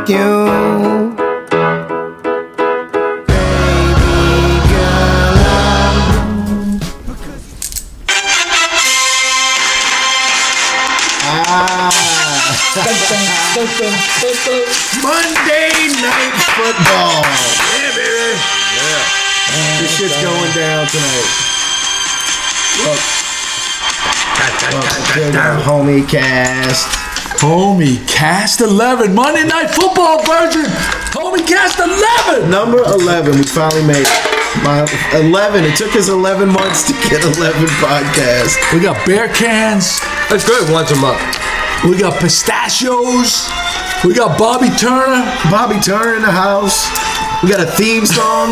barbecue. Monday Night Football. Yeah, baby. Yeah. This shit's going down tonight. Homie Cast. Homie Cast 11. Monday Night Football version. Homie Cast 11. Number 11. We finally made it. My 11. It took us 11 months to get 11 podcasts. We got beer cans. That's good once a month. We got pistachios. We got Bobby Turner. Bobby Turner in the house. We got a theme song.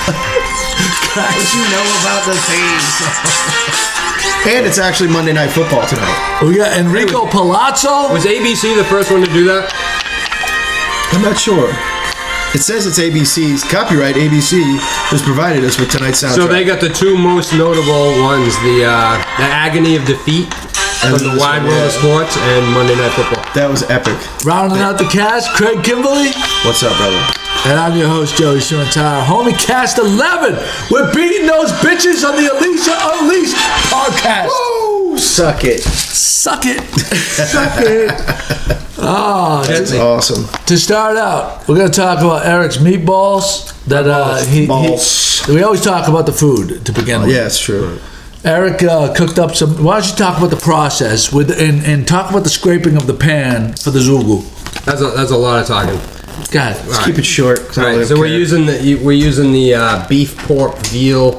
What you know about the theme song? And it's actually Monday Night Football tonight. We got Enrico Palazzo. Was ABC the first one to do that? I'm not sure. It says it's ABC's copyright. ABC has provided us with tonight's soundtrack. So they got the two most notable ones: the Agony of Defeat from the Wide World of Sports and Monday Night Football. That was epic. Rounding out the cast, Craig Kimberly. What's up, brother? And I'm your host, Joey Shurantire. Homie Cast 11. We're beating those bitches on the Alicia Unleashed podcast. Woo! Suck it. Suck it. Suck it. Oh, that's awesome. To start out, we're going to talk about Eric's meatballs. We always talk about the food to begin with. Yeah, it's true. Eric cooked up some. Why don't you talk about the process and talk about the scraping of the pan for the Zugu? That's a lot of talking. Go ahead. Let's keep it short. Right. So we're using the beef, pork, veal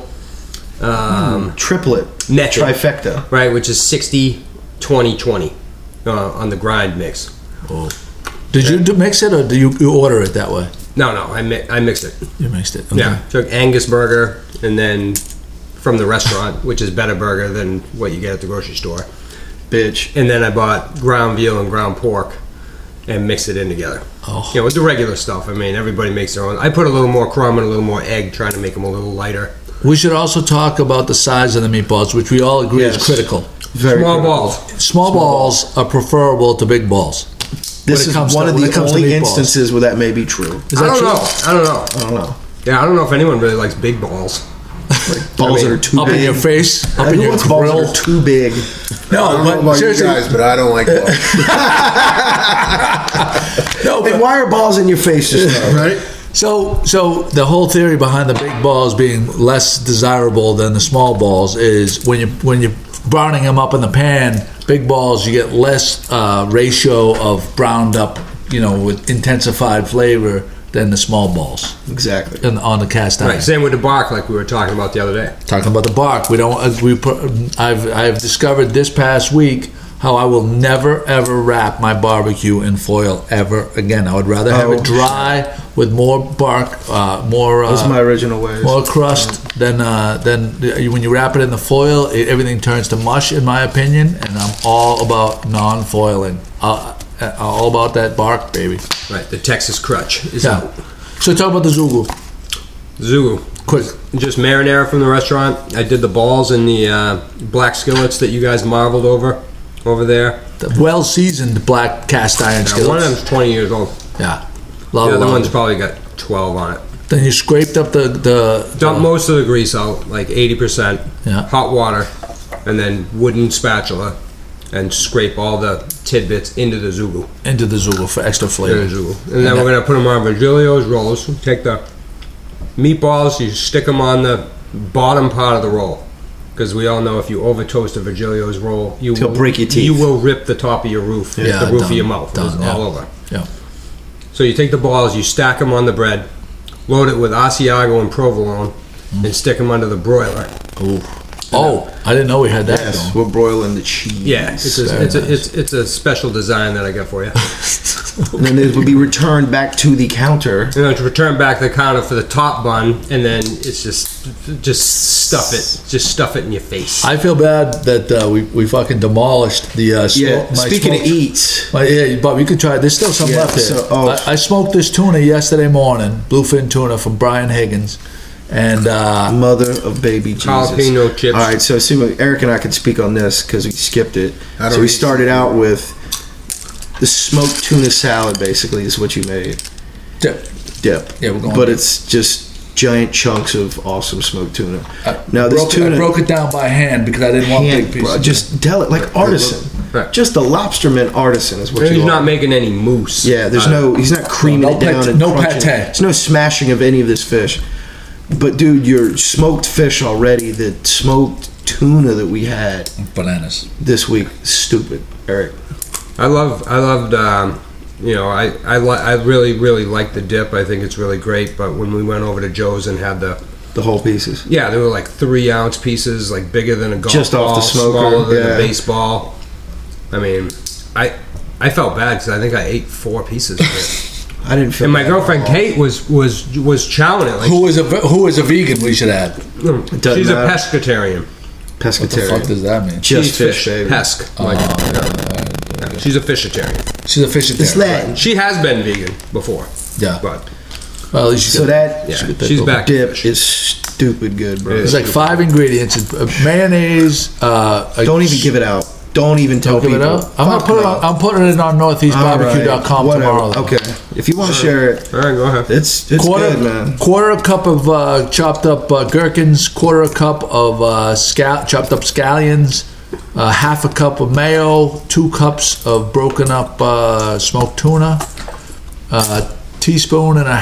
triplet method, trifecta. Right, which is 60-20-20 on the grind mix. Oh. Did you mix it or do you order it that way? No, I mixed it. You mixed it. Okay. Yeah, took Angus burger and then from the restaurant, which is better burger than what you get at the grocery store. Bitch. And then I bought ground veal and ground pork and mixed it in together. Oh. You know, with the regular stuff. I mean, everybody makes their own. I put a little more crumb and a little more egg, trying to make them a little lighter. We should also talk about the size of the meatballs, which we all agree is critical. Very Small critical. balls. Small balls are preferable to big balls. This is one of the only instances where that may be true. Is that true? I don't know. Yeah, I don't know if anyone really likes big balls. Like balls that are too up big. in your face, up in your balls grill. that are too big. No, but about seriously, you guys, but I don't like balls. no, Hey, why are balls in your face just now? Right? So the whole theory behind the big balls being less desirable than the small balls is when you're browning them up in the pan, big balls you get less ratio of browned up, with intensified flavor than the small balls. Exactly. On the cast iron. Right. Same with the bark, like we were talking about the other day. Talking about the bark, I've discovered this past week how I will never ever wrap my barbecue in foil ever again. I would rather have it dry with more bark, more. That's my original way. More crust than when you wrap it in the foil. Everything turns to mush, in my opinion. And I'm all about non-foiling. All about that bark, baby. Right. The Texas crutch is out. So talk about the Zugu. Zugu. Quick. Just marinara from the restaurant. I did the balls in the black skillets that you guys marveled over there. The well-seasoned black cast iron skillets. One of them's 20 years old. Yeah. The other one's probably got 12 on it. Then you scraped up the dump most of the grease out, like 80%. Yeah. Hot water, and then wooden spatula, and scrape all the tidbits into the Zugu. Into the Zugu for extra flavor. And then we're going to put them on Virgilio's rolls. Take the meatballs, you stick them on the bottom part of the roll. Because we all know if you over toast a Virgilio's roll, It'll break your teeth. You will rip the top of your roof, the roof of your mouth. It's all over. Yeah. So you take the balls, you stack them on the bread, load it with Asiago and provolone, and stick them under the broiler. Ooh. Oh, I didn't know we had that. Yes, we're broiling the cheese. Yeah, it's a special design that I got for you. And then it will be returned back to the counter. And then to return back the counter for the top bun, and then it's just stuff it. Just stuff it in your face. I feel bad that we fucking demolished the. Speaking of eats, Bob, you could try it. There's still some left here. I smoked this tuna yesterday morning, bluefin tuna from Brian Higgins. And mother of baby Jesus. Jalapeno chips. All right, so see, Eric and I can speak on this because we skipped it. So we started out with the smoked tuna salad basically is what you made. Dip. Yeah, we're going. But it's just giant chunks of awesome smoked tuna. Now this I broke it down by hand because I didn't want big pieces. Bro, just like artisan. Right. Just a lobsterman artisan is what He's you not are. making any mousse. Yeah, he's not creaming it down and no crunching it. pate. There's no smashing of any of this fish. But dude, your smoked fish already, the smoked tuna that we had Bananas. this week, stupid. Eric. I loved. I really like the dip. I think it's really great. But when we went over to Joe's and had the whole pieces. Yeah, they were like 3-ounce pieces, like bigger than a golf Just ball, off the smoker, smaller than yeah. a baseball. I mean, I felt bad because I think I ate 4 pieces of it. I didn't feel And my bad girlfriend at all. Kate was chowing it. Like, Who is a vegan? We should add. doesn't she's a matter. pescatarian. What the Pescatarian. fuck does that mean? Just She's fish, baby. Pesk. She's a fishatarian. She's a fisher. It's Latin. She has been vegan before. Yeah. But Well, at least you So got that yeah, get that she's over. back. to dip fish. is stupid good, bro. There's like 5 ingredients: It's, mayonnaise. Don't even give it out. Don't even tell Don't give people. it out. I'm gonna Fuck put it. no. I'm putting it on northeastbarbecue.com Whatever. tomorrow. though. Okay. If you want to share it, All right, go ahead. it's Quarter good, man. cup of chopped up gherkins. Quarter cup of chopped up scallions. Half a cup of mayo. 2 cups of broken up smoked tuna. Tablespoon and a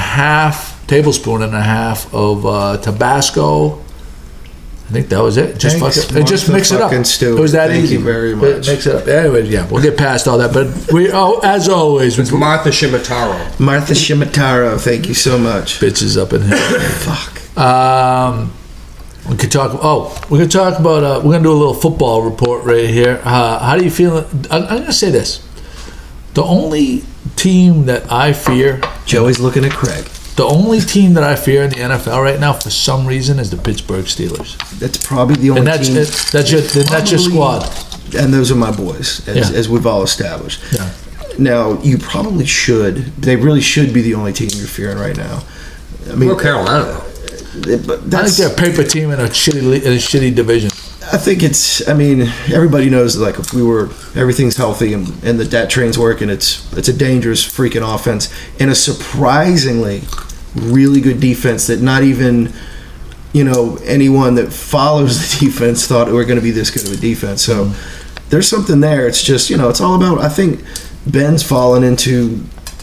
half of Tabasco. I think that was it. Just Thanks, fucking, just Martha mix it up. fucking Stewart. It was that Thank easy. you very much. Mix it up. Anyways, yeah, we'll get past all that. But we, as always, It's Martha Shimataro. Martha Shimataro, thank you so much. bitches up in here. Fuck. We could talk. We're gonna talk about. We're gonna do a little football report right here. How do you feel? I'm gonna say this: the only team that I fear, Joey's looking at Craig. the only team that I fear in the NFL right now, for some reason, is the Pittsburgh Steelers, That's probably the only and that's team. it, that's your squad. And those are my boys, Yeah. as we've all established. Yeah. Now, you probably should. They really should be the only team you're fearing right now. I mean, Well, Carolina. but I think that's. they're a paper team in a shitty division. I think it's. I mean, everybody knows like if everything's healthy and that train's working, it's a dangerous freaking offense and a surprisingly really good defense that not even anyone that follows the defense thought we're going to be this good of a defense. So there's something there. It's just it's all about. I think Ben's fallen into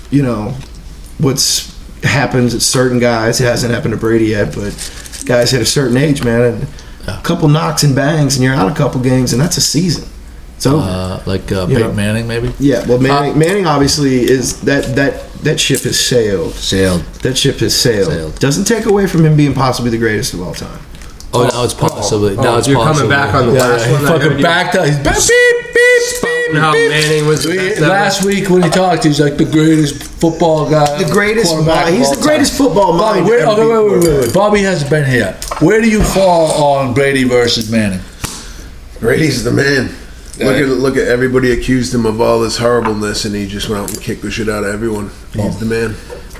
what's happens at certain guys. It hasn't happened to Brady yet, but guys at a certain age, man, and a couple knocks and bangs, and you're out a couple games, and that's a season. It's over. Like Peyton Manning, maybe. Yeah, well, Manning obviously is that ship has sailed. That ship has sailed. Doesn't take away from him being possibly the greatest of all time. Oh, now it's possibly. Now it's you're possibly. coming back on the last he one. I fucking heard you backed up. He's back. Beep, beep, spouting how Manning was the best ever. Last week when he talked, he's like the greatest football guy. The greatest quarterback mind. of He's all the greatest time. football Bobby, mind. wait, ever wait. Bobby hasn't been here. Where do you fall on Brady versus Manning? Brady's the man. Look at everybody accused him of all this horribleness, and he just went out and kicked the shit out of everyone. He's the man.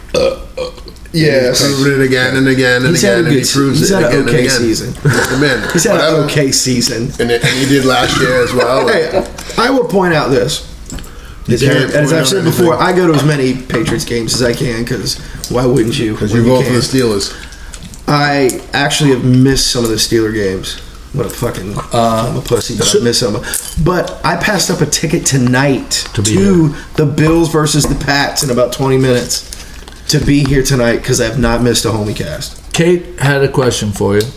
Yes. He's proven it again and again and He's had again, a and he good. proves He's it had again an okay and again. season. He's the man. He's had an Whatever. okay season. And he did last year as well. Hey, I will point out this. You can't As point I've out said anything. before, I go to as many Patriots games as I can because why wouldn't you? Because when you vote can? for the Steelers. I actually have missed some of the Steeler games. What a fucking I'm a pussy, but I miss some. But I passed up a ticket tonight To be to the Bills versus the Pats in about 20 minutes to be here tonight because I have not missed a homie cast. Kate had a question for you.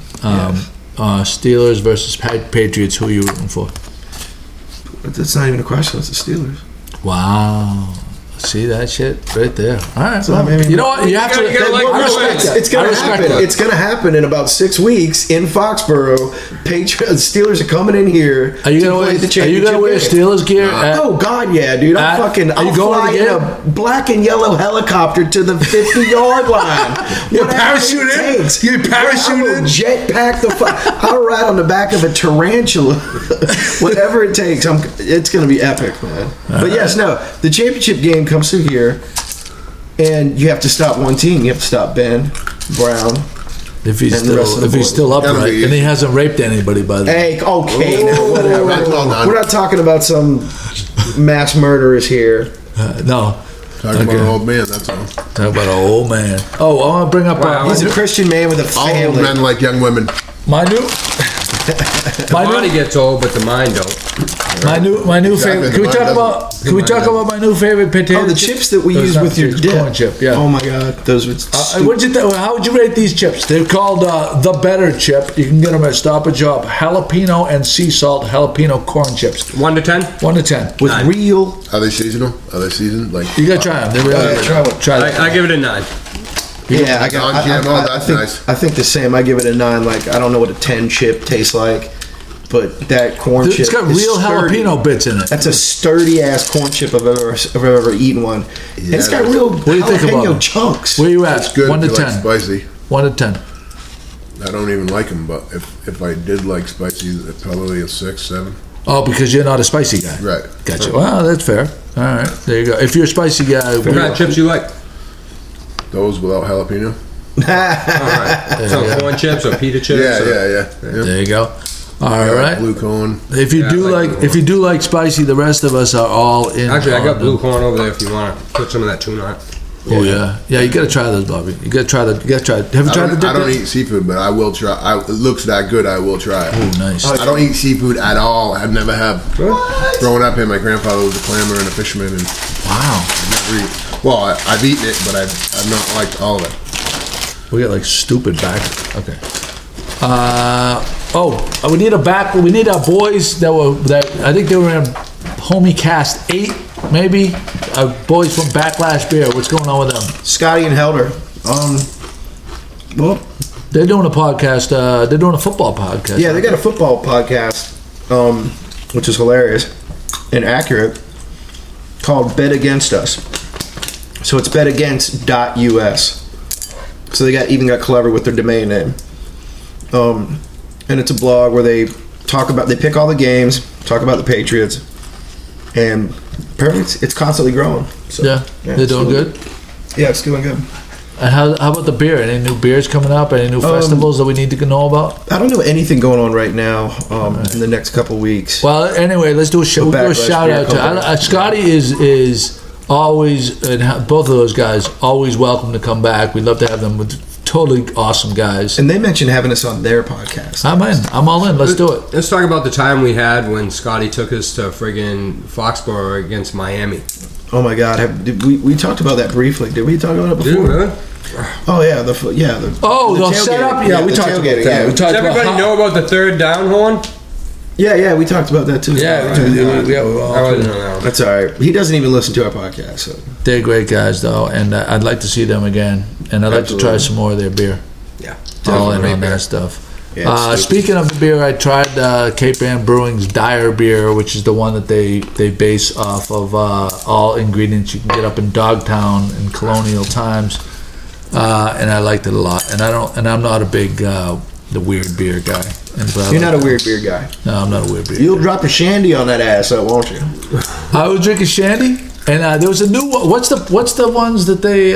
Steelers versus Patriots. Who are you rooting for? But that's not even a question. It's the Steelers. Wow. See that shit right there. All right. So, well, I mean, you know what? You have to. you gotta like I the respect West. that. It's going I to respect happen. that. It's going to happen in about 6 weeks in Foxborough. Steelers are coming in here. Are you to gonna play wear? the Are you gonna wear championship game. Steelers gear? at- Oh God, yeah, dude! Are I'll you I'll going fly to in get a black and yellow helicopter to the 50-yard line. You Whatever parachute it in? takes. You parachute I will in? Jetpack the. I'll ride on the back of a tarantula. Whatever it takes. It's going to be epic, man. But yes, no. The championship game comes through here, and you have to stop one team. You have to stop Ben Brown. If he's And the rest of the still boys. upright, That'll be and he hasn't raped anybody by the way. Hey, okay, now whatever. that's all done. We're not talking about some mass murder is here. No. Talking about an old man, that's all. Talk about an old man. Oh, I want to bring up He's a Christian man with a All old family. men like young women. my new The body gets old, but the mind don't. my new Exactly, favorite. Can we mine talk doesn't. about? Can we talk about my new favorite potato? Oh, the chips that we Those use not with your chips, dip. corn chip. Yeah. Oh my god, those would. What'd you how would you rate these chips? They're called the Better Chip. You can get them at Stop and Shop. Jalapeno and sea salt jalapeno corn chips. 1 to 10? 1 to 10. with 9. real. Are they seasonal? Are they seasoned? Like You gotta try them. They're really good. try one. Try them. I give it a 9. Yeah, I got. Non-GMO, that's think, nice. I think the same. I give it a 9. Like I don't know what a 10 chip tastes like, but that corn chip. It's got is real sturdy. jalapeno bits in it. That's a sturdy ass corn chip I've ever eaten one. And it's got that's- real What do you think about jalapeno them? chunks. Where you at? it's good 1 to if you 10. like spicy. 1 to 10. I don't even like them, but if I did like spicy, probably a 6, 7. Oh, because you're not a spicy guy. Right. Gotcha. Well, that's fair. All right. There you go. If you're a spicy guy, What kind of chips you like? Those without jalapeno. Alright. So corn chips or pita chips? Yeah, or- yeah. there you go. All I like right. blue corn. If you Yeah, do I like like blue if you do like spicy, the rest of us are all in. Actually, I got on blue them. corn over there if you want to put some of that tuna on it. Oh yeah, yeah. You gotta try those, Bobby. You gotta try the. You gotta try. Have you tried the dip? I don't yet? eat seafood, but I will try. It looks that good. I will try it. Oh, nice. I don't eat seafood at all. I never have. What? Growing up here, my grandfather was a clammer and a fisherman, and Wow. never eat. Well, I've eaten it, but I've not liked all of it. We got like stupid back. Okay. We need a back. We need our boys that I think they were in Homie Cast 8, maybe. Our boys from Backlash Beer. What's going on with them? Scotty and Helder. Well, They're doing a podcast. They're doing a football podcast. yeah, they got a football podcast, which is hilarious and accurate, called Bet Against Us. So it's betagainst.us. So they even got clever with their domain name. And it's a blog where they pick all the games, talk about the Patriots, and apparently it's constantly growing. So, Yeah, they're it's doing really good. Yeah, it's doing good. And how about the beer? Any new beers coming up? Any new festivals that we need to know about? I don't know anything going on right now in the next couple weeks. Well, anyway, let's do a shout. We'll do a Backlash shout Beer out to Company. Scotty. Is always, and both of those guys always welcome to come back. We'd love to have them with totally awesome guys. And they mentioned having us on their podcast. I'm in. I'm all in. Let's do it. Let's talk about the time we had when Scotty took us to friggin' Foxborough against Miami. Oh my God! We talked about that briefly? Did we talk about it before? Dude, really? Oh yeah, the The setup. Yeah, we the talked about tailgating, that. yeah. We talked Does about everybody how- know about the third down horn? Yeah, we talked about that too. Yeah, we all- I wasn't around. That's all right. He doesn't even listen to our podcast. So They're great guys, though, and I'd like to see them again. And I'd like to try Absolutely. some more of their beer. Yeah. All in Definitely on beer. that stuff. Yeah, it's stupid. Speaking of the beer, I tried Cape Ann Brewing's Dyer beer, which is the one that they base off of all ingredients you can get up in Dogtown in colonial times, and I liked it a lot. And I'm not a big the weird beer guy. you're not a weird beer guy. No, I'm not a weird beer. You'll drop a shandy on that ass, won't you? I was drinking shandy, and there was a new one. What's the ones that they?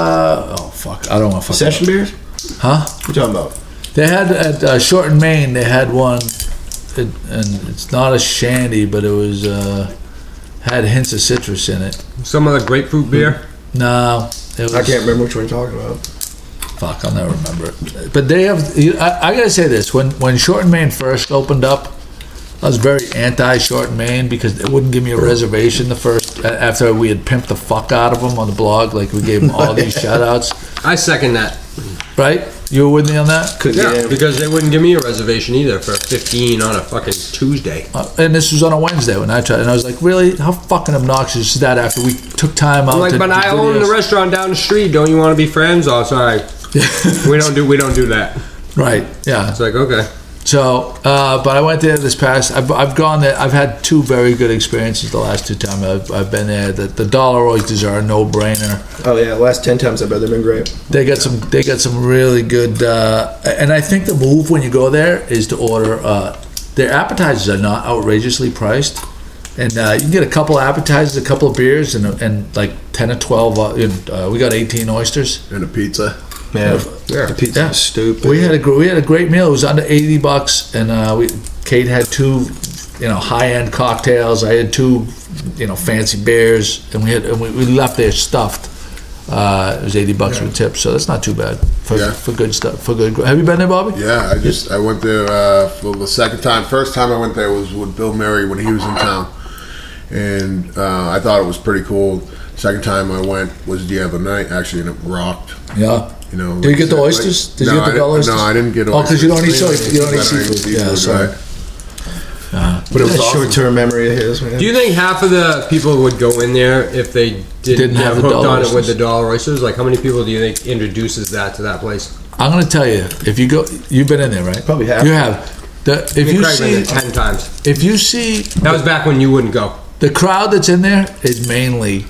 Oh fuck! I don't want to fuck. Session beers? Huh? What you talking about? They had at Shorten, Maine. They had one, and it's not a shandy, but it was had hints of citrus in it. Some of the grapefruit beer. No, it was. I can't remember which one you're talking about. Fuck, I'll never remember it. But they have. I gotta say this: when Shorten, Maine first opened up, I was very anti Shorten, Maine because they wouldn't give me a reservation the first after we had pimped the fuck out of them on the blog. Like we gave them all these shout outs, I second that. right? You were with me on that? Yeah, because they wouldn't give me a reservation either for 15 on a fucking Tuesday. And this was on a Wednesday when I tried, and I was like, "Really? How fucking obnoxious is that?" After we took time out, I'm like, to but do I own the videos." restaurant down the street. Don't you want to be friends? Oh, sorry. we don't do that. Right? Yeah. It's like, okay. So, but I went there this past. I've gone there. I've had two very good experiences the last two times I've been there. The dollar oysters are a no-brainer. Oh yeah, last 10 times I bet they've been great. They got some really good. And I think the move when you go there is to order. Their appetizers are not outrageously priced, and you can get a couple appetizers, a couple of beers, and like 10 or 12. We got 18 oysters. And a pizza. Man, Yeah. the pizza Yeah. is stupid. We had a great meal. It was under $80, and Kate had two, high end cocktails. I had two fancy beers, and we left there stuffed. It was $80 with tips, so that's not too bad for good stuff. For good. Have you been there, Bobby? Yeah, I went there for the second time. First time I went there was with Bill Murray when he was in town, and I thought it was pretty cool. Second time I went was the other night, actually, and it rocked. Yeah. Did you get the oysters? Did you get the bell oysters? No, I didn't get oysters. Oh, because you don't eat seafood. Yeah, sorry. But it was a short-term memory of his, man. Do you think half of the people would go in there if they didn't have the hooked dollar on it oysters? with the dollar oysters? Like, how many people do you think introduces that to that place? I'm going to tell you, if you go, you've been in there, right? Probably have. You have. If you Craig been see, there 10 times. if you see, That was back when you wouldn't go. the crowd that's in there is mainly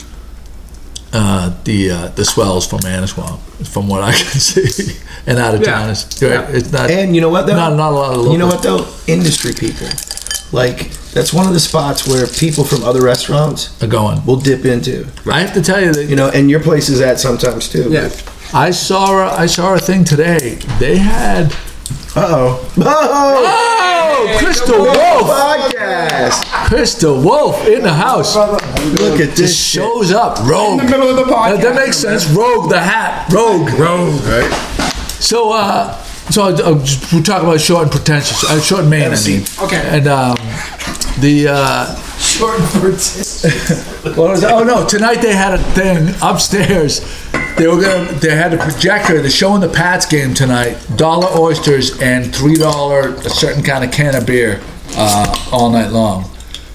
the swells from Manasquan, from what I can see, and out of towners. Yeah. It's not. And you know what, though? Not a lot of locals. You know what, though? Industry people. Like, that's one of the spots where people from other restaurants Are going. will dip into. I have to tell you that And your place is at sometimes, too. Yeah. I saw a thing today. They had Uh-oh. Crystal Wolf. Podcast! Crystal Wolf in the house. Look at this Just shows up. Rogue. In the middle of the podcast. That makes sense. Rogue the hat. Rogue. Right? So we're talking about short and pretentious. Short and main, I mean. Okay. And Short and pretentious. oh no! Tonight they had a thing upstairs. They had a projector. They're showing the Pats game tonight. $1 oysters and $3 a certain kind of can of beer all night long.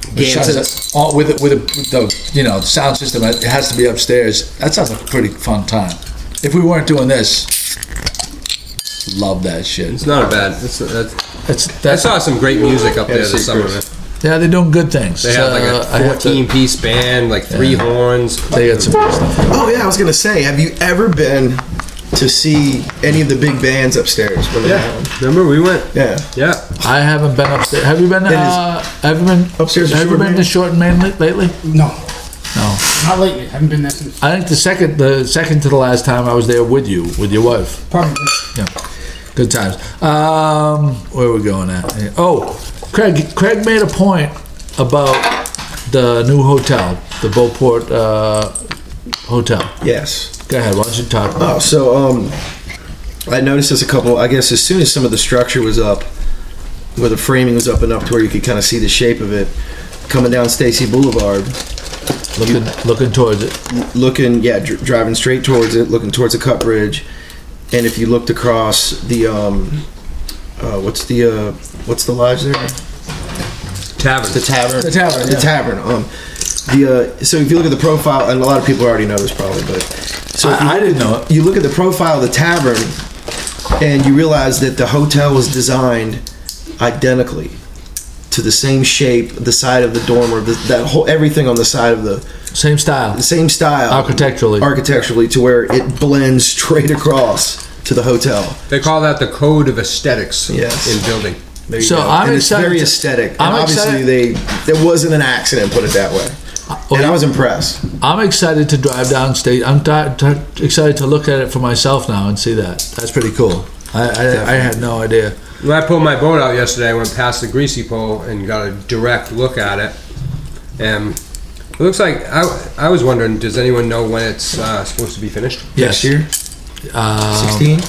With the sound system. It has to be upstairs. That sounds like a pretty fun time. If we weren't doing this, love that shit. It's not a bad. I saw some great music up there this summer. Man. Yeah, they're doing good things. They have like a 14-piece band, like 3 horns. They got some good stuff. Oh, yeah, I was going to say, have you ever been to see any of the big bands upstairs? When they're down? Remember we went? Yeah. Yeah. I haven't been upstairs. Have you been? Have you been upstairs? Have you been to Short and Main lately? No. No. Not lately. I haven't been there since. I think the second to the last time I was there with you, with your wife. Probably. Yeah. Good times. Where are we going at? Oh, Craig made a point about the new hotel, the Beauport Hotel. Yes. Go ahead. Why don't you talk about Oh, so I noticed this as soon as some of the structure was up, where the framing was up enough to where you could kind of see the shape of it, coming down Stacy Boulevard, looking towards it. Driving straight towards it, looking towards the Cut Bridge, and if you looked across the what's the lodge there? Tavern. The tavern. The tavern, The yeah. tavern. So if you look at the profile, and a lot of people already know this probably, but so if I didn't know it. You look at the profile of the tavern, and you realize that the hotel was designed identically to the same shape, the side of the dormer, everything on the side of the Same style. same style architecturally, to where it blends straight across to the hotel. They call that the code of aesthetics Yes. in building. There you So go. I'm and it's excited very to- aesthetic. And I'm obviously, there wasn't an accident, put it that way. And I was impressed. I'm excited to drive downstate. I'm excited to look at it for myself now and see that. That's pretty cool. I had no idea. When I pulled my boat out yesterday, I went past the greasy pole and got a direct look at it. And it looks like, I was wondering, does anyone know when it's supposed to be finished? Yes. Next year? 16?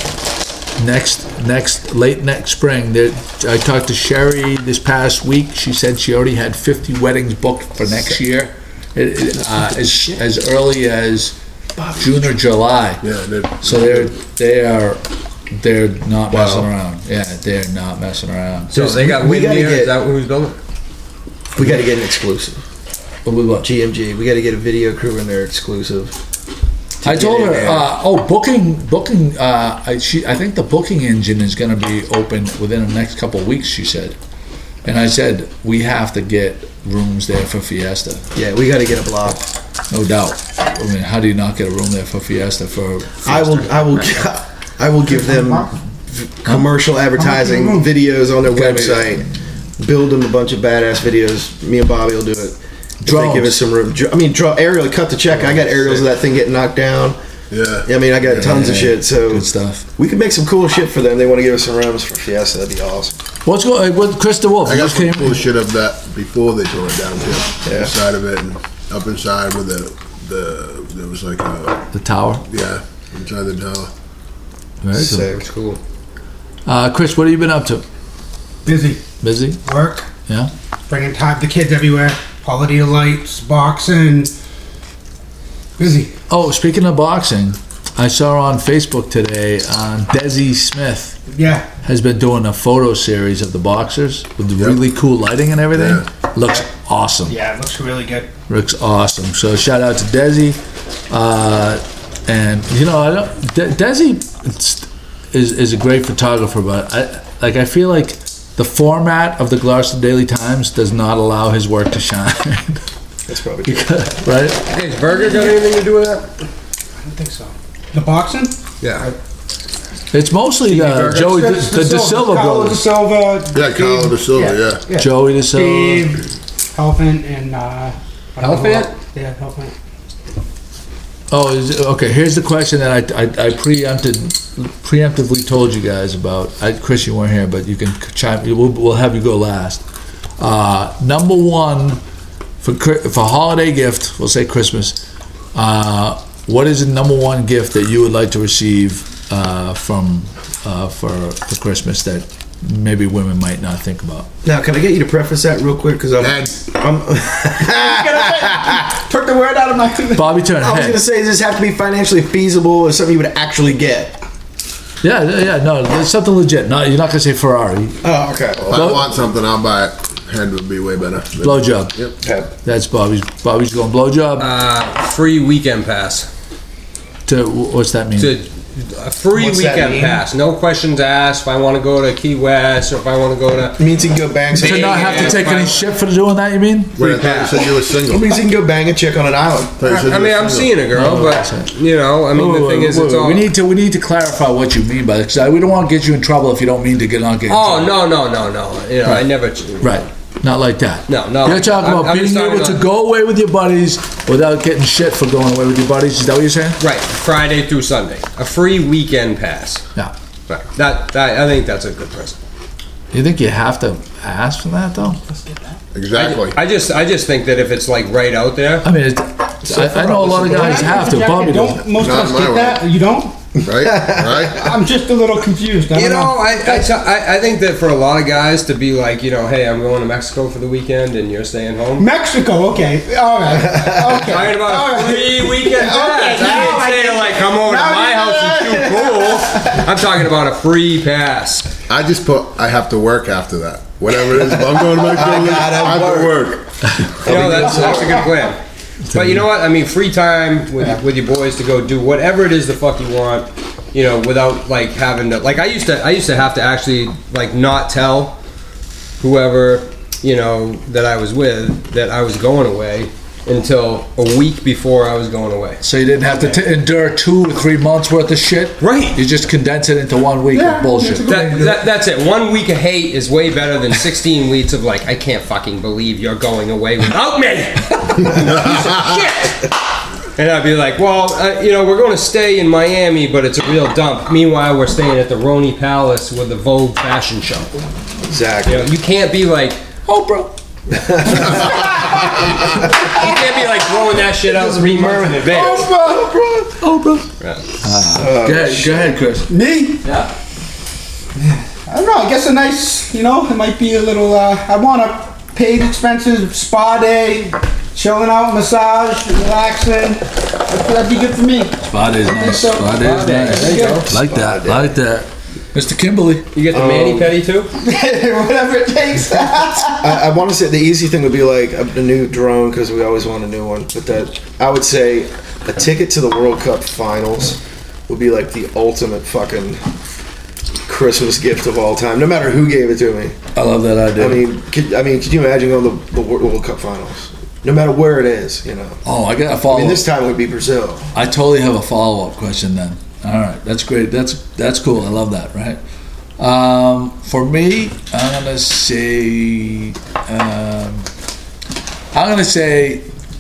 Late next spring. I talked to Sherry this past week. She said she already had 50 weddings booked for next year, as early as June or July. Yeah. So they're not messing around. Yeah, they're not messing around. So they got we wind gotta here? get- Is that who's building? We got to get an exclusive. With what? GMG. We got to get a video crew in there exclusive. I told her, get in there. booking. I think the booking engine is going to be open within the next couple of weeks. She said, and I said we have to get rooms there for Fiesta, Yeah, we got to get a block. no doubt. I mean, how do you not get a room there for Fiesta? I will give them commercial advertising videos on their website. Build them a bunch of badass videos. Me and Bobby will do it. If they Drones. give us some room. Aerial, cut the check. I got aerials of that thing getting knocked down. Yeah. I mean, I got tons of shit, so Good stuff. we could make some cool shit for them. They want to give us some rims for Fiesta. That'd be awesome. What's going? What Chris DeWolf I got just some came. cool shit of that before they tore it down too. Yeah. The side of it and up inside with there was like a, The tower. yeah, inside the tower. Very good. Sick. It's cool. Chris, what have you been up to? Busy. Busy? Work. Yeah. Bringing time to kids everywhere. Holiday lights, boxing. Busy. Oh, speaking of boxing, I saw on Facebook today, Desi Smith Yeah. has been doing a photo series of the boxers with the really cool lighting and everything. Looks awesome. Yeah, it looks really good. Looks awesome. So shout out to Desi. And you know, Desi is a great photographer, but I feel like the format of the Gloucester Daily Times does not allow his work to shine. That's probably true. Right? Hey, has Burger got anything to do with that? I don't think so. The boxing? Yeah. It's mostly Joey the De Silva Carlo De brothers. Silva. Yeah, Carlo De Silva, yeah. Joey De Silva. Dave, Helfant, and Helfant? Yeah, Helfant. Oh, okay. Here's the question that I preemptively told you guys about. Chris, you weren't here, but you can chime. We'll have you go last. Number one for holiday gift, we'll say Christmas. What is the number one gift that you would like to receive for Christmas that maybe women might not think about? Now, can I get you to preface that real quick? Because I'm Took the word out of my. Bobby, turn. I was going to say, does this have to be financially feasible or something you would actually get? Yeah. No, it's something legit. No, you're not going to say Ferrari. Oh, okay. If I want something, I'll buy it. Hand would be way better. Blowjob. Yep. Okay. That's Bobby's. Bobby's going blowjob. Free weekend pass. To what's that mean? A free What's that weekend mean? pass. No questions asked. If I want to go to Key West or if I want to go to. It means you can go bang some. To not have to take any shit for doing that, you mean? Wait, I thought you said you were single. It means you can go bang a chick on an island. Thought you said I you mean, were I'm single. seeing a girl, but you know, I mean, the thing is, it's all. We need to clarify what you mean by it, because we don't want to get you in trouble if you don't mean to get on. Oh no. You know, I never. Right. Not like that. No. You're talking about I'm being just talking able to about- go away with your buddies without getting shit for going away with your buddies. Is that what you're saying? Right, Friday through Sunday, a free weekend pass. Yeah. Right. That I think that's a good present. You think you have to ask for that though? Exactly. I just think that if it's like right out there, I mean, I know a lot of guys have to. Bobby don't. Most of Not us in my get way. that. You don't? Right? Right? I'm just a little confused. I you don't know, I think that for a lot of guys to be like, you know, hey, I'm going to Mexico for the weekend and you're staying home. Mexico, okay. All right. Okay. Talking about All a right. free weekend pass. now I I didn't say get like it. come over to Now my you house get and too cool. I'm talking about a free pass. I just put, I have to work after that. Whatever it is, if I'm going to my I have to work. You know, that's a good plan. But you know what? I mean, free time with your boys to go do whatever it is the fuck you want. You know, without like having to like I used to have to actually like not tell whoever, you know, that I was with that I was going away until a week before I was going away. So you didn't have to endure 2 to 3 months worth of shit. Right. You just condense it into 1 week Yeah, of bullshit. That's it. 1 week of hate is way better than 16 weeks of like, I can't fucking believe you're going away without me. Piece of shit. And I'd be like, well, you know, we're going to stay in Miami, but it's a real dump. Meanwhile, we're staying at the Roni Palace with the Vogue fashion show. Exactly. You know, you can't be like, Oh, bro. you can't be like throwing that shit out 3 months in advance. Oh, bro. Go ahead, Chris. Me? Yeah. I don't know. I guess a nice, you know, it might be a little. I want a paid expensive spa day, chilling out, massage, relaxing. That'd be good for me. Spot is nice. so. Spot is nice. There you go. Like that. Like that. Mr. Kimberly. You get the mani pedi too? Whatever it takes. I want to say the easy thing would be like a new drone because we always want a new one. But that I would say a ticket to the World Cup finals would be like the ultimate fucking Christmas gift of all time. No matter who gave it to me. I love that idea. I mean, could you imagine going to the World Cup finals? No matter where it is, you know. Oh, I got a I follow-up. mean, this time it would be Brazil. I totally have a follow-up question then. All right, that's great. That's cool. I love that. Right. For me, I'm gonna say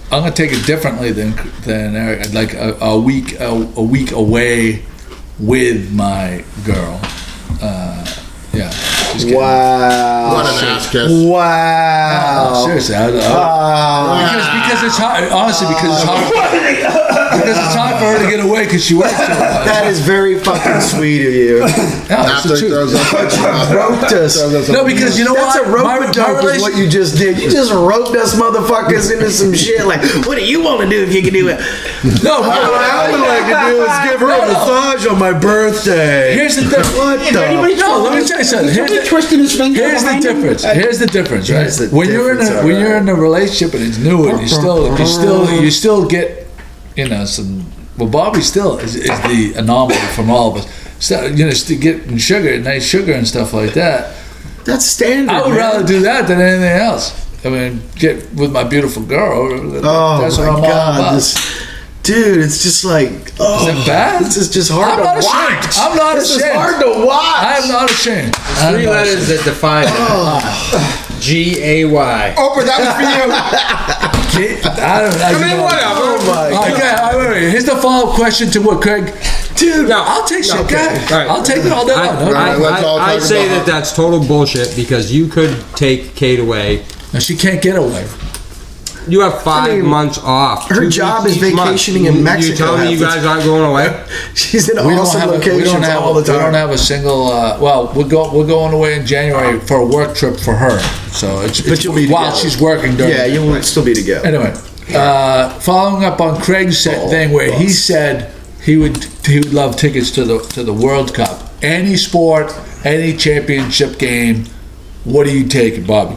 I'm gonna take it differently than Eric. I'd like a week away with my girl. Yeah. Just kidding. Wow. What an ass kiss. Wow. No, seriously, because it's hard. Honestly, because it's hard. Because it's hard for her to get away because she works so much. That is very fucking sweet of you. No, it's After the he truth. throws up. Roped us. No, because you know That's what? a rope dope is what you just did. You just roped us motherfuckers into some shit. Like, what do you want to do if you can do it? No, What I would like to do is give her a massage on my birthday. here's the thing. What the? No, let me tell you something. Twisting his finger. Here's the behind him. difference. Here's the difference, right? Here's the When you're in difference, when you're in a relationship and it's new and you still get, you know, some. Well, Bobby still is the anomaly from all of us. So, you know, still getting nice sugar and stuff like that. That's standard. I would man. rather do that than anything else. I mean, get with my beautiful girl. Oh That's what my I'm all god, about. dude! It's just like, oh, Is it bad? This is just hard I'm to not watch. ashamed. I'm not This is ashamed. hard to watch. I am not ashamed. I'm Three not letters ashamed. that define it. G-A-Y. Oprah, that was for you. I mean, whatever. Oh my god, Okay, wait. Here's the follow-up question to what Craig. dude! No, I'll take shit. okay. Okay. All right. I'll take it all day long. Okay. let's all I talk say about- that's total bullshit because you could take Kate away. No, she can't get away. You have 5 months off. her 2 job weeks is each month. vacationing in Mexico You telling me you half the guys aren't going away? She's in We don't awesome have locations all the we don't time. have a single. Well, we're going away in January for a work trip for her. So it's you'll be while together. she's working during. Yeah, you will still be together. Anyway, following up on Craig's thing where he said he would love tickets to the World Cup, any sport, any championship game. What do you take, Bobby?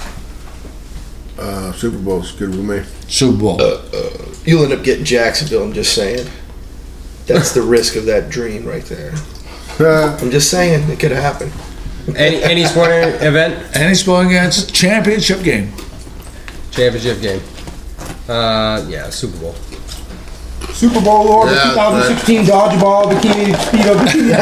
Super Bowl's good with me. Super Bowl. You'll end up getting Jacksonville. I'm just saying. That's the risk of that dream right there. I'm just saying it could happen. Any sporting event? Any sport against championship game. Championship game. Yeah, Super Bowl. Super Bowl or the Yeah, 2016 dodgeball bikini speedo bikini.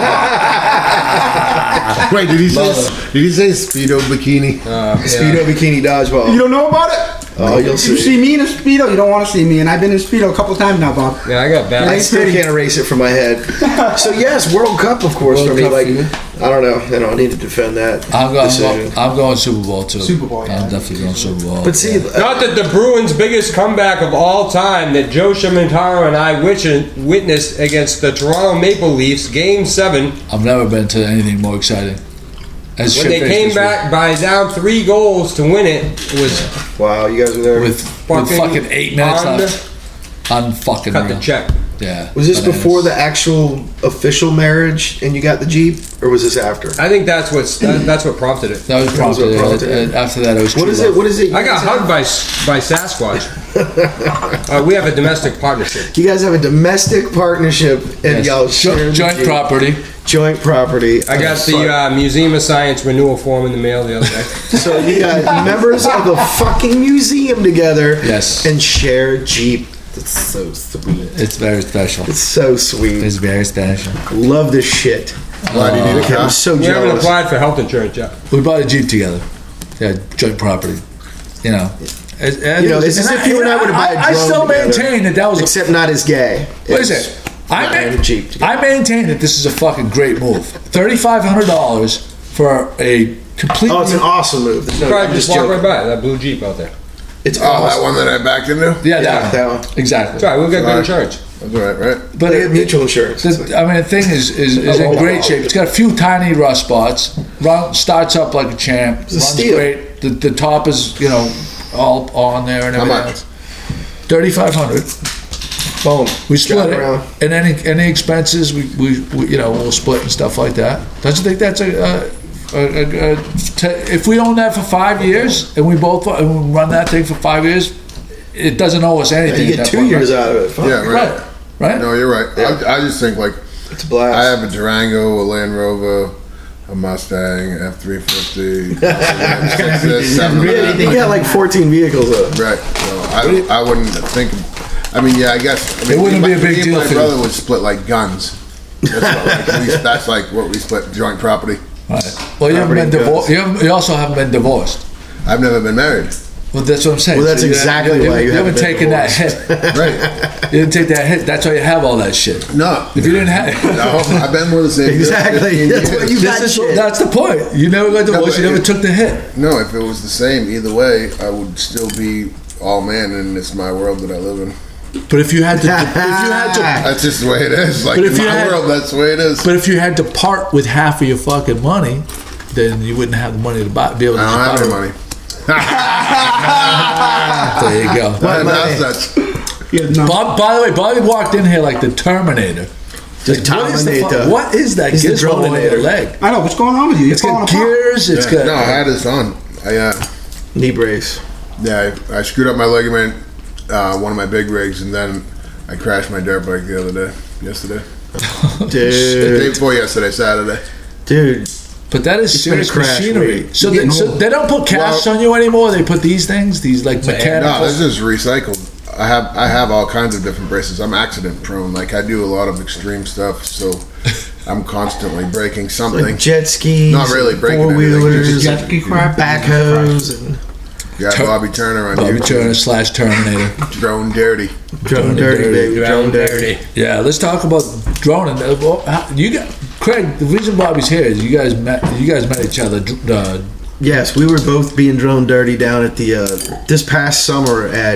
Wait, did he say Speedo bikini? Speedo bikini dodgeball. You don't know about it? Oh, you'll You see. see me in a speedo, you don't want to see me, and I've been in speedo a couple times now, Bob. Yeah, I got bad. I still can't erase it from my head. So yes, World Cup, of course, World for me. Cup Like, for you? I don't know. I need to defend that decision. I'm going Super Bowl too. Super Bowl, yeah. I'm definitely going Super Bowl. But see, Not that the Bruins' biggest comeback of all time that Joe Shimantaro and I witnessed against the Toronto Maple Leafs, Game 7, I've never been to anything more exciting. As when they shit-faced came this back by down 3 goals to win it, was wow, you guys were there. week. with fucking 8 minutes on left. Unfucking cut the real. check. Yeah. Was this bananas. before the actual official marriage and you got the Jeep, or was this after? I think that's what prompted it. That was prompted. what prompted it. After that, it was. What true is love. it? What is it? I got hugged by Sasquatch. We have a domestic partnership. You guys have a domestic partnership and Yes. y'all share the Joint Jeep. property. Joint property. I got the Museum of Science renewal form in the mail the other day. So you got members of the fucking museum together. Yes. And share a Jeep. That's so sweet. It's very special. It's so sweet. It's very special. Love this shit. Why do you need a I'm car? so We haven't jealous. applied for health insurance yet. We bought a Jeep together. Yeah, joint property. You know. You know, it's as if you and I were to buy a I drone still together. maintain that was a. Except not as gay. What is It's it? not having a Jeep together. I maintain that this is a fucking great move. $3,500 for a completely. Oh, it's an awesome move. There's no, Probably I'm just just walk joking. right by that blue Jeep out there. It's Oh, that awesome. one that I backed into? Yeah, Yeah, that one. that one. Exactly. Sorry, we'll get good Sorry. insurance. That's right, right? But They have mutual insurance. I mean, the thing is in great shape. It's got a few tiny rust spots. Starts up like a champ. a Runs steal. great. The top is all on there and How everything much? else. $3,500. Boom. We split Drive it, around. and any expenses we we'll split and stuff like that. Don't you think that's if we own that for 5 years and we both run that thing for 5 years, it doesn't owe us anything. You at get that 2 point, years right? out of it. Fuck. Yeah, right. Right? No, you're right. I just think, like, It's a blast. I have a Durango, a Land Rover, a Mustang, F-350, You got like 14 vehicles of Right. So I wouldn't think. I mean, yeah, I guess. I mean, It wouldn't be a me big and deal My for you. brother would split like guns. That's like what we split, joint property. Right. Well, you haven't been Property divorced. You also haven't been divorced. I've never been married. Well, that's what I'm saying. Well, that's exactly why you haven't haven't taken that hit. Right. You didn't take that hit. That's why you have all that shit. No. If you didn't have, No, I've been with the same. Exactly. That's what you got. that's the point. You never got divorced. You never took the hit. No, if it was the same either way, I would still be all man, and it's my world that I live in. But if you had to, That's just the way it is. Like But if in you my had- world, that's the way it is. but if you had to part with half of your fucking money, then you wouldn't have the money to be able to. I don't have buy any it. money. There you go. And that's Yeah, no. Bob, by the way, Bobby walked in here like the Terminator. The What is the Terminator. what is that He's the gizmo on your Drominator. leg? I know what's going on with you. You're It's falling got apart. gears. It's got. No, I had this on. Knee brace. I screwed up my ligament, one of my big rigs, and then I crashed my dirt bike the other day. Yesterday. The day Dude. before yesterday, Saturday. Dude. But that is It's been a serious crash machinery. week. So You're they, getting so old. they don't put casts Well- on you anymore. They put these things, these like mechanical. No, this is recycled. I have all kinds of different braces. I'm accident prone. Like I do a lot of extreme stuff, so I'm constantly breaking something. Like jet skis. Not really breaking four wheelers. anything, Jet ski crap. Backhoes. And Got Bobby Turner on Bobby YouTube. Turner / Terminator. Drone dirty. drone dirty, baby. Drone dirty. Yeah, let's talk about droning. You got Craig. The reason Bobby's here is you guys met each other. Yes, we were both being drone dirty down at the this past summer at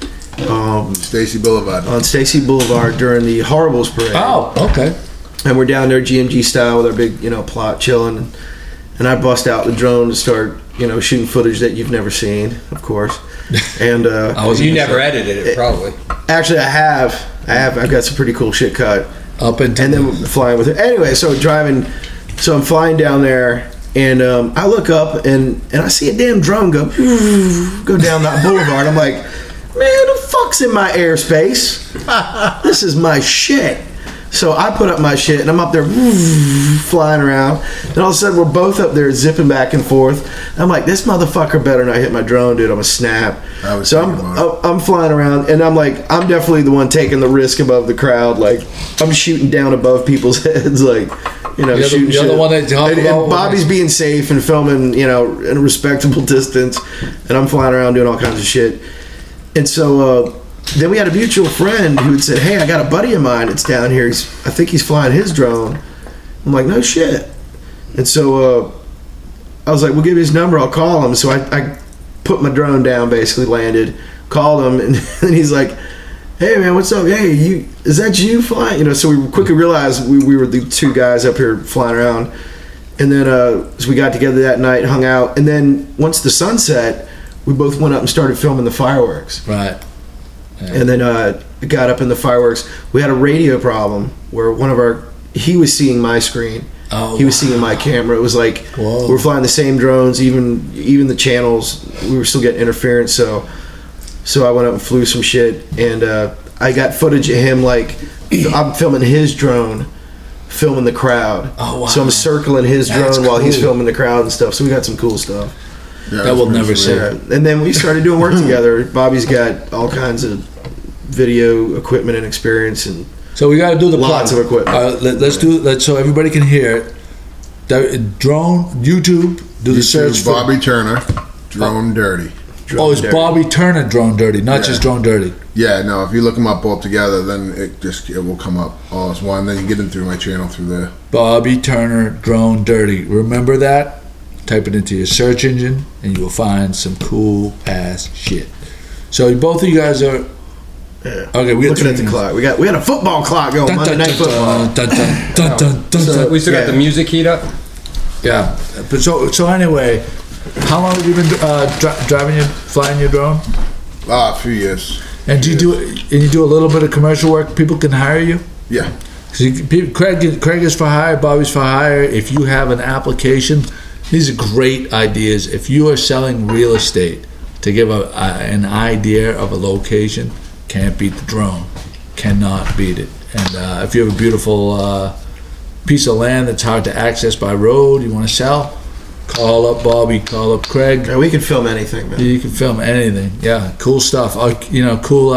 Stacy Boulevard. on Stacy Boulevard during the Horribles parade. Oh, okay. And we're down there GMG style with our big, plot chilling. And I bust out the drone to start, shooting footage that you've never seen, of course. And You never edited it, probably. actually, I've got some pretty cool shit cut. Up into And then flying with it. Anyway, so I'm flying down there, and I look up and I see a damn drone go down that boulevard. I'm like, man, who the fuck's in my airspace? This is my shit. So I put up my shit, and I'm up there flying around. And all of a sudden, we're both up there zipping back and forth. I'm like, this motherfucker better not hit my drone, dude. I'm a snap. I was So thinking about I'm flying around, and I'm like, I'm definitely the one taking the risk above the crowd. Like, I'm shooting down above people's heads, like, shooting you're the shit. one that talk and about- Bobby's being safe and filming, in a respectable distance, and I'm flying around doing all kinds of shit. And so then we had a mutual friend who had said, hey, I got a buddy of mine that's down here. I think he's flying his drone. I'm like, no shit. And so I was like, we'll give you his number. I'll call him. So I put my drone down, basically landed, called him, and he's like, hey, man, what's up? Hey, is that you flying? So we quickly realized we were the two guys up here flying around. And then so we got together that night, hung out. And then once the sun set, we both went up and started filming the fireworks. right. And then got up in the fireworks. We had a radio problem where he was seeing my screen. Oh, He was seeing my camera. It was like Whoa. we were flying the same drones, even the channels. We were still getting interference. So I went up and flew some shit, and I got footage of him. Like I'm filming his drone, filming the crowd. Oh, wow. So I'm circling his drone That's while he's cool. filming the crowd and stuff. So we got some cool stuff. Yeah, That will that's never pretty see. sweet. Yeah. And then we started doing work together. Bobby's got all kinds of video equipment and experience, and So we got to do the Lots plug. of equipment. Let's so everybody can hear it. Drone YouTube. Do the search for. Bobby Turner, Drone Dirty. Oh, it's Bobby Turner Drone Dirty, not just Drone Dirty. Yeah, no, if you look them up all together, then it will come up all as one. Then you get them through my channel through there. Bobby Turner Drone Dirty. Remember that? Type it into your search engine, and you will find some cool ass shit. So both of you guys are. Okay, we got looking 3 at the minutes. clock. We had a football clock going. Dun, Monday dun, Night dun, Football. dun, dun, dun, dun, dun, So dun. we still got Yeah. the music heat up. Yeah, but so anyway, how long have you been flying your drone? A few years. And do you do a little bit of commercial work? People can hire you. Yeah. Craig is for hire. Bobby's for hire. If you have an application, these are great ideas. If you are selling real estate, to give an idea of a location, can't beat the drone. Cannot beat it. And if you have a beautiful piece of land that's hard to access by road, you want to sell, call up Bobby, call up Craig. Yeah, we can film anything, man. You can film anything. Yeah, cool stuff. Cool.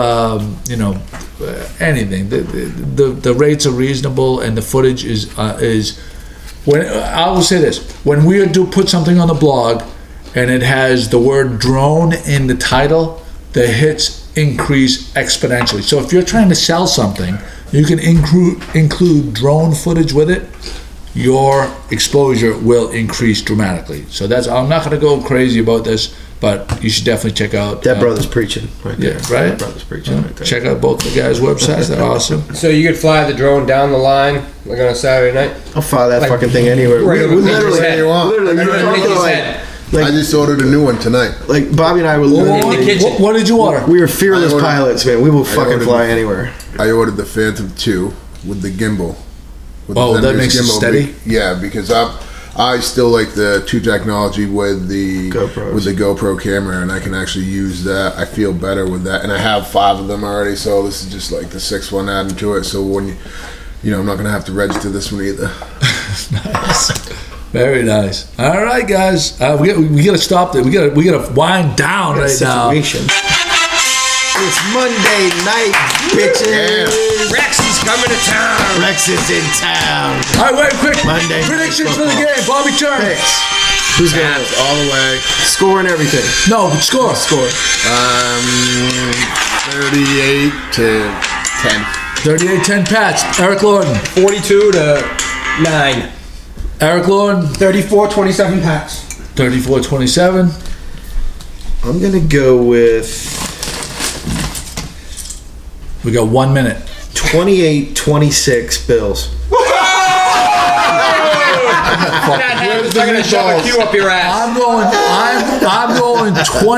Anything. The rates are reasonable, and the footage is. When I will say this, when we do put something on the blog, and it has the word drone in the title, the hits increase exponentially. So if you're trying to sell something, you can include drone footage with it, your exposure will increase dramatically. So I'm not going to go crazy about this, but you should definitely check out That brother's preaching right there. Yeah, right? That brother's preaching right there. Check out both the guys' websites. They're awesome. So you could fly the drone down the line like on a Saturday night. I'll file that Like, fucking thing anywhere. right over we Peter's literally, head. You want. literally, Right you over know, Peter's like, head. I just ordered a new one tonight. like Bobby and I were In the literally, kitchen. What did you order? we were fearless I ordered- pilots, man. We will fucking ordered- fly anywhere. I ordered the Phantom 2 with the gimbal. With Oh, the that Zendesk makes it steady? Yeah, because I still like the 2 technology with the GoPros. GoPro camera, and I can actually use that. I feel better with that, and I have 5 of them already. So this is just like the 6th one adding to it. So when you know, I'm not gonna have to register this one either. Nice. Very nice. All right, guys. We got to stop there. We got to wind down right now. Situation. It's Monday night, bitches. Rex is coming to town. Rex is in town. All right, wait, quick. Monday night Predictions for the football. game. Bobby Turner. Picks. Who's gonna Pats all the way. score and everything? No, score. 38 to 10. 38-10 Pats. Eric Lorden. 42-9. Eric Lorden. 34-27 Pats. 34-27. I'm gonna go with We got 1 minute. 28-26 Bills. I'm gonna shove a cue up your ass. I'm going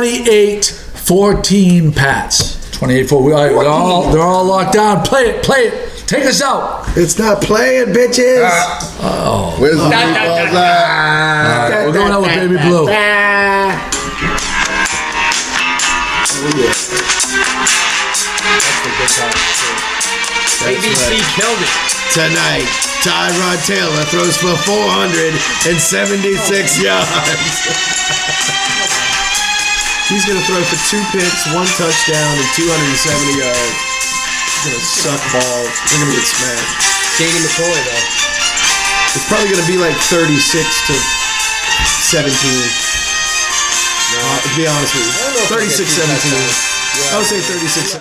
28-14 Pats. 28-4. They're all locked down. Play it. Take us out. It's not playing, bitches. Where's the meatballs at? We're going out with Baby Blue. ABC killed it. Tonight, Tyrod Taylor throws for 476 yards. He's going to throw for 2 picks, 1 touchdown, and 270 yards. He's going to suck balls. We're going to get smashed. Shady McCoy, though. It's probably going to be like 36 to 17. To be honest with you. 36-17. I would say 36.